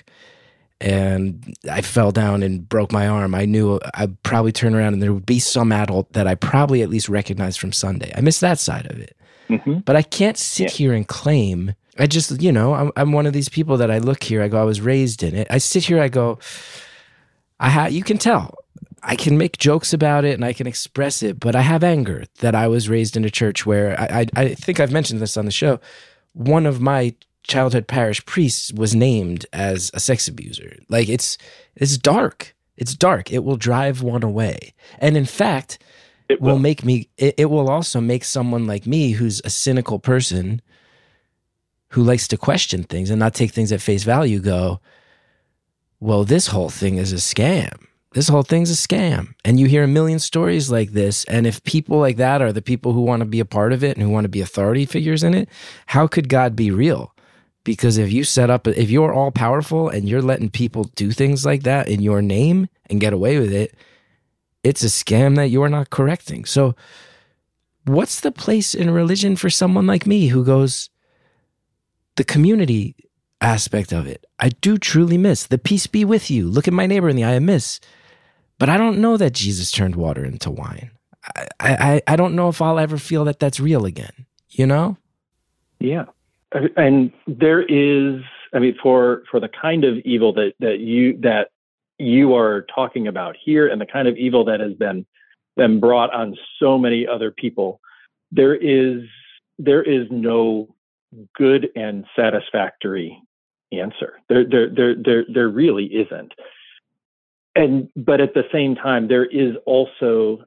and I fell down and broke my arm, I knew I'd probably turn around and there would be some adult that I probably at least recognized from Sunday. I miss that side of it. Mm-hmm. But I can't sit here and claim, I just, I'm one of these people that I look here, I go, I was raised in it. I sit here, I go, you can tell. I can make jokes about it and I can express it, but I have anger that I was raised in a church where I think I've mentioned this on the show. One of my childhood parish priests was named as a sex abuser. Like it's dark. It's dark. It will drive one away. And in fact, it will also make someone like me, who's a cynical person who likes to question things and not take things at face value, go, well, this whole thing is a scam. This whole thing's a scam. And you hear a million stories like this. And if people like that are the people who want to be a part of it and who want to be authority figures in it, how could God be real? Because if you're all powerful and you're letting people do things like that in your name and get away with it, it's a scam that you're not correcting. So what's the place in religion for someone like me who goes, the community aspect of it, I do truly miss. The peace be with you. Look at my neighbor in the eye, I miss. But I don't know that Jesus turned water into wine. I don't know if I'll ever feel that that's real again, Yeah. And there is, for the kind of evil that you are talking about here and the kind of evil that has been brought on so many other people, there is no good and satisfactory answer. There really isn't. But at the same time, there is also,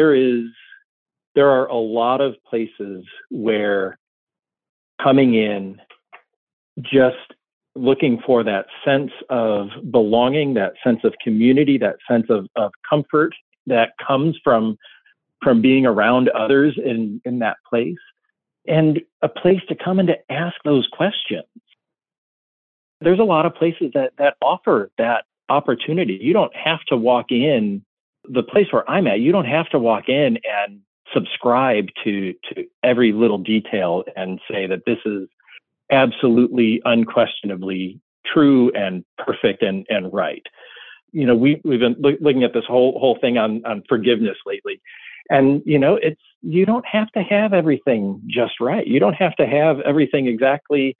there are a lot of places where coming in, just looking for that sense of belonging, that sense of community, that sense of comfort that comes from being around others in that place, and a place to come and to ask those questions. There's a lot of places that offer that opportunity. You don't have to walk in the place where I'm at. You don't have to walk in subscribe to every little detail and say that this is absolutely unquestionably true and perfect and right. We've been looking at this whole thing on forgiveness lately. And, you don't have to have everything just right. You don't have to have everything exactly,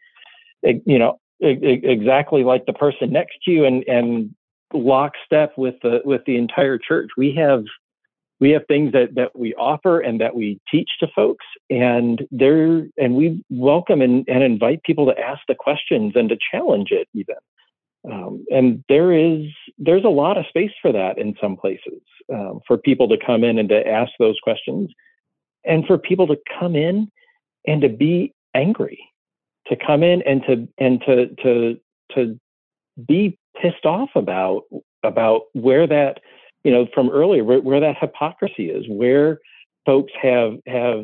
exactly like the person next to you and lockstep with the entire church. We have things that we offer and that we teach to folks, and we welcome and invite people to ask the questions and to challenge it even. And there's a lot of space for that in some places, for people to come in and to ask those questions, and for people to come in and to be angry, to come in and to be pissed off about where that, from earlier, where that hypocrisy is, where folks have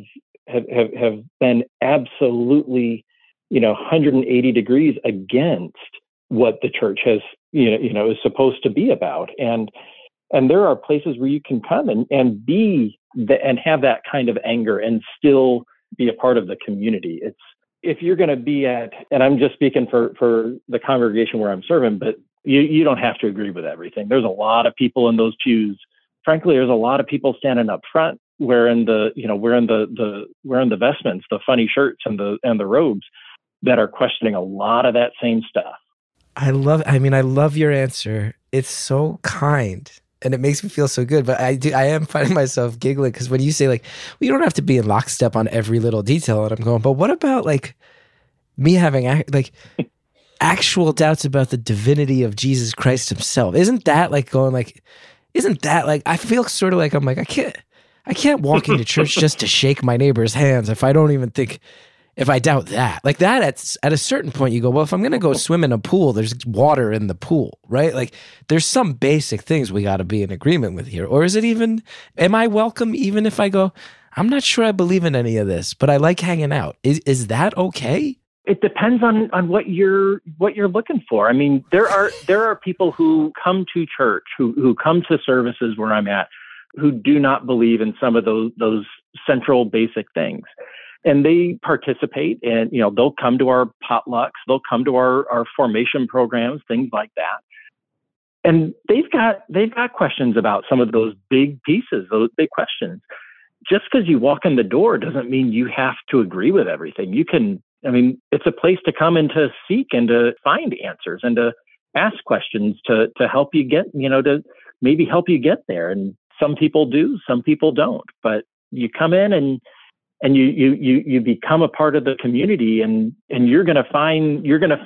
been absolutely, 180 degrees against what the church has, is supposed to be about. And there are places where you can come and and have that kind of anger and still be a part of the community. If you're going to be at, and I'm just speaking for the congregation where I'm serving, but you don't have to agree with everything. There's a lot of people in those pews. Frankly, there's a lot of people standing up front wearing the vestments, the funny shirts and the robes, that are questioning a lot of that same stuff. I love your answer. It's so kind and it makes me feel so good. But I am finding myself giggling because when you say well, you don't have to be in lockstep on every little detail, and I'm going, but what about me having actual doubts about the divinity of Jesus Christ himself? Isn't that I feel sort of I'm I can't walk into church just to shake my neighbor's hands if I doubt that. At a certain point you go, well, if I'm going to go swim in a pool, there's water in the pool, right? There's some basic things we got to be in agreement with here. Or is it am I welcome even if I go, I'm not sure I believe in any of this, but I like hanging out? Is that okay? It depends on what you're looking for. I mean, there are people who come to church, who come to services where I'm at, who do not believe in some of those central basic things. And they participate, and they'll come to our potlucks, they'll come to our formation programs, things like that. And they've got questions about some of those big pieces, those big questions. Just because you walk in the door doesn't mean you have to agree with everything. It's a place to come and to seek and to find answers and to ask questions to help you get, to maybe help you get there. And some people do, some people don't. But you come in and you become a part of the community, and you're going to find you're going to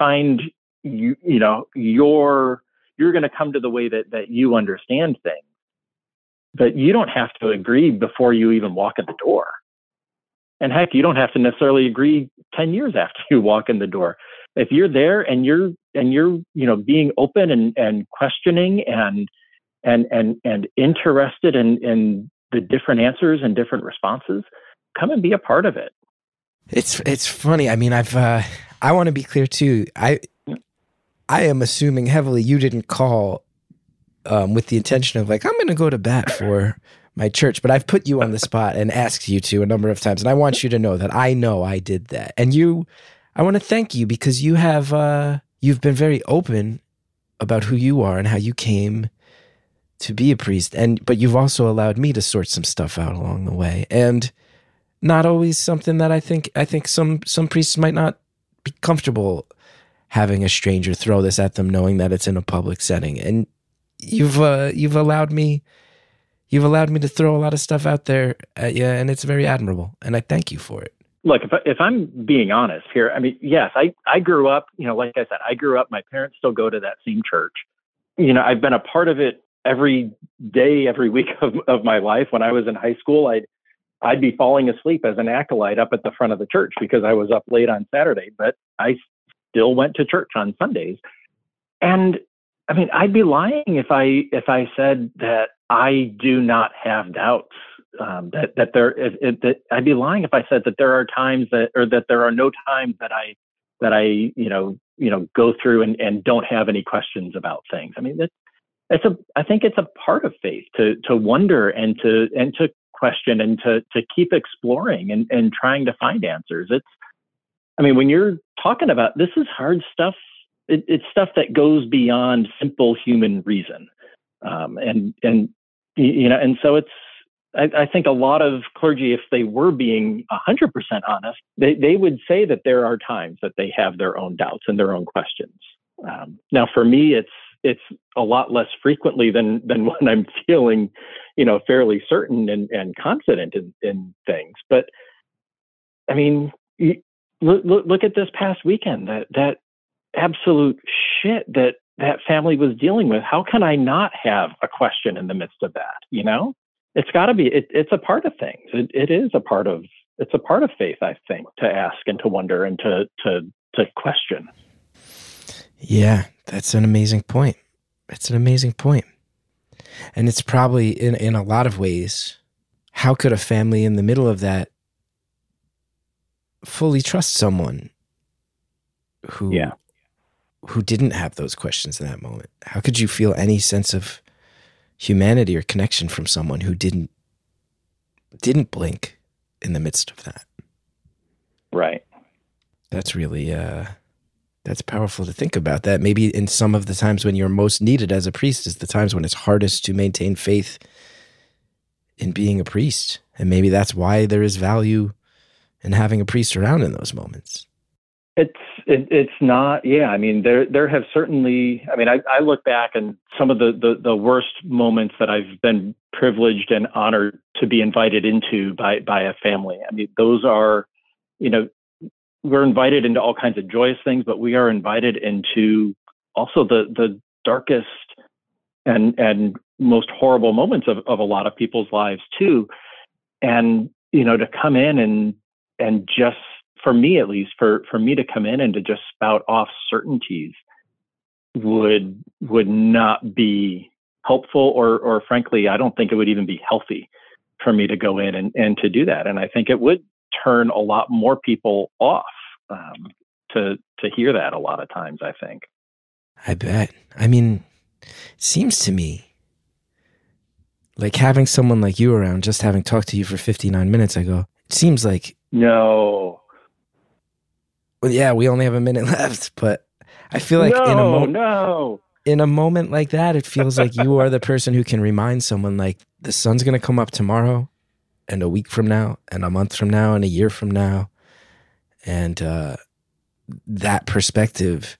come to the way that you understand things. But you don't have to agree before you even walk in the door. And heck, you don't have to necessarily agree 10 years after you walk in the door. If you're there and you're being open and questioning and interested in the different answers and different responses, come and be a part of it. It's funny. I want to be clear too. I am assuming heavily you didn't call with the intention of I'm going to go to bat for my church, but I've put you on the spot and asked you to a number of times, and I want you to know that I know I did that. And I want to thank you because you've been very open about who you are and how you came to be a priest, but you've also allowed me to sort some stuff out along the way, and not always something that I think some priests might not be comfortable having a stranger throw this at them, knowing that it's in a public setting. And you've allowed me to throw a lot of stuff out there at you, and it's very admirable. And I thank you for it. Look, if I'm being honest here, yes, I grew up, like I said, my parents still go to that same church. I've been a part of it every day, every week of my life. When I was in high school, I'd be falling asleep as an acolyte up at the front of the church because I was up late on Saturday, but I still went to church on Sundays. And I'd be lying if I said that I do not have doubts. I'd be lying if I said that there are times that there are no times that I go through and don't have any questions about things. I think it's a part of faith to wonder and to question and to keep exploring and trying to find answers. When you're talking about, this is hard stuff. It's stuff that goes beyond simple human reason. And so I think a lot of clergy, if they were being 100% honest, they would say that there are times that they have their own doubts and their own questions. Now, for me, it's a lot less frequently than when I'm feeling, fairly certain and confident in things. But I mean, look at this past weekend, that absolute shit that family was dealing with. How can I not have a question in the midst of that? It's got to be. It's a part of things. It is a part of. It's a part of faith, I think, to ask and to wonder and to question. Yeah, that's an amazing point. It's an amazing point, and it's probably in a lot of ways. How could a family in the middle of that fully trust someone who didn't have those questions in that moment? How could you feel any sense of humanity or connection from someone who didn't blink in the midst of that? Right. That's really that's powerful to think about. That maybe in some of the times when you're most needed as a priest is the times when it's hardest to maintain faith in being a priest, and maybe that's why there is value in having a priest around in those moments. It's not. Yeah, there have certainly. I look back and some of the worst moments that I've been privileged and honored to be invited into by a family. Those are, we're invited into all kinds of joyous things, but we are invited into also the darkest and most horrible moments of a lot of people's lives too. And to come in and just, for me at least, for me to come in and to just spout off certainties would not be helpful, or frankly, I don't think it would even be healthy for me to go in and to do that. And I think it would turn a lot more people off to hear that a lot of times, I think. I bet. It seems to me like having someone like you around, just having talked to you for 59 minutes ago, it seems like... No. Well, yeah, we only have a minute left, but I feel like in a moment like that, it feels like you are the person who can remind someone, like, the sun's going to come up tomorrow and a week from now and a month from now and a year from now. And that perspective,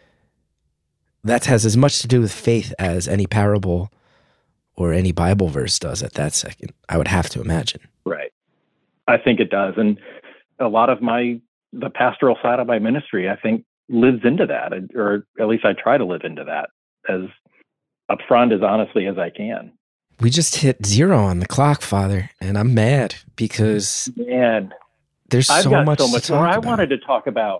that has as much to do with faith as any parable or any Bible verse does at that second, I would have to imagine. Right. I think it does. And a lot of the pastoral side of my ministry, I think, lives into that, or at least I try to live into that as upfront, as honestly as I can. We just hit 0 on the clock, Father, and I'm mad because there's I've so got much so much more I wanted to talk about.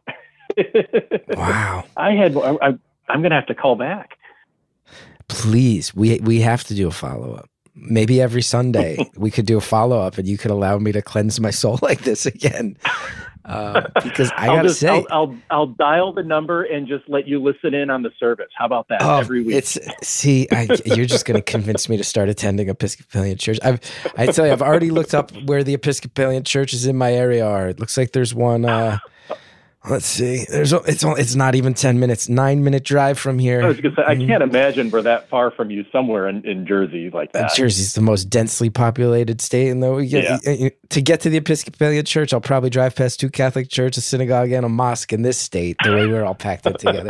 Wow. I'm going to have to call back. Please, we have to do a follow-up. Maybe every Sunday we could do a follow-up and you could allow me to cleanse my soul like this again. Because I gotta say, I'll dial the number and just let you listen in on the service. How about that? Every week. You're just going to convince me to start attending Episcopalian church. I tell you, I've already looked up where the Episcopalian churches in my area are. It looks like there's one. Let's see. It's not even 10 minutes. 9-minute drive from here. I was going to say, I can't imagine we're that far from you, somewhere in Jersey like that. Jersey's the most densely populated state, and though to get to the Episcopalian church, I'll probably drive past 2 Catholic churches, a synagogue, and a mosque in this state. The way we're all packed in together.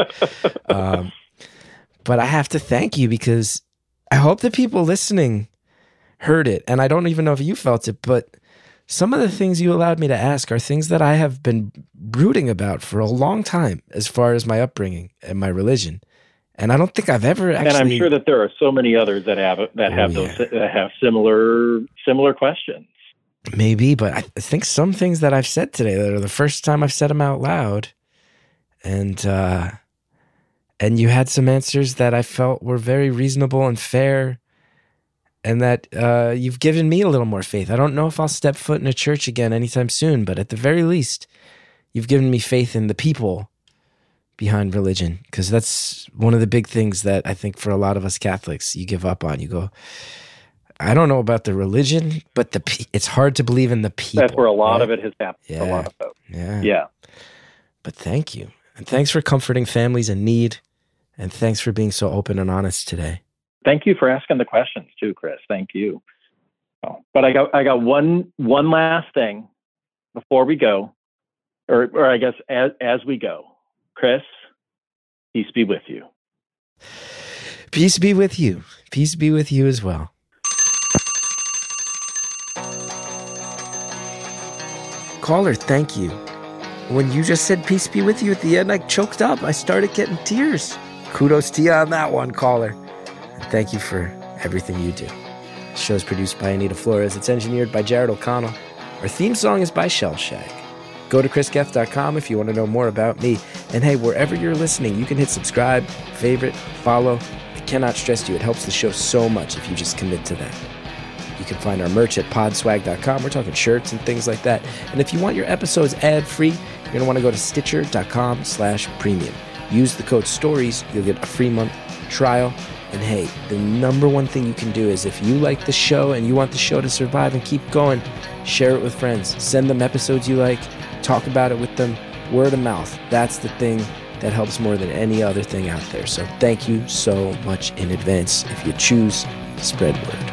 But I have to thank you because I hope the people listening heard it, and I don't even know if you felt it, but some of the things you allowed me to ask are things that I have been brooding about for a long time as far as my upbringing and my religion. And I don't think I've ever actually... And I'm sure that there are so many others that have similar questions. Maybe, but I think some things that I've said today that are the first time I've said them out loud. And you had some answers that I felt were very reasonable and fair, and that you've given me a little more faith. I don't know if I'll step foot in a church again anytime soon, but at the very least, you've given me faith in the people behind religion, because that's one of the big things that I think for a lot of us Catholics, you give up on. You go, I don't know about the religion, but it's hard to believe in the people. That's where a lot of it has happened. Yeah. A lot of folks. Yeah. But thank you. And thanks for comforting families in need. And thanks for being so open and honest today. Thank you for asking the questions too, Chris. Thank you. Oh, but I got one last thing before we go, or I guess as we go. Chris, peace be with you. Peace be with you. Peace be with you as well. Caller, thank you. When you just said peace be with you at the end, I choked up. I started getting tears. Kudos to you on that one, caller. And thank you for everything you do. The show is produced by Anita Flores. It's engineered by Jared O'Connell. Our theme song is by Shellshag. Go to chrisgeth.com if you want to know more about me. And hey, wherever you're listening, you can hit subscribe, favorite, follow. I cannot stress you. It helps the show so much if you just commit to that. You can find our merch at podswag.com. We're talking shirts and things like that. And if you want your episodes ad-free, you're going to want to go to stitcher.com/premium. Use the code STORIES. You'll get a free month trial. And hey, the number one thing you can do is if you like the show and you want the show to survive and keep going, share it with friends. Send them episodes you like. Talk about it with them. Word of mouth. That's the thing that helps more than any other thing out there. So thank you so much in advance if you choose to spread word.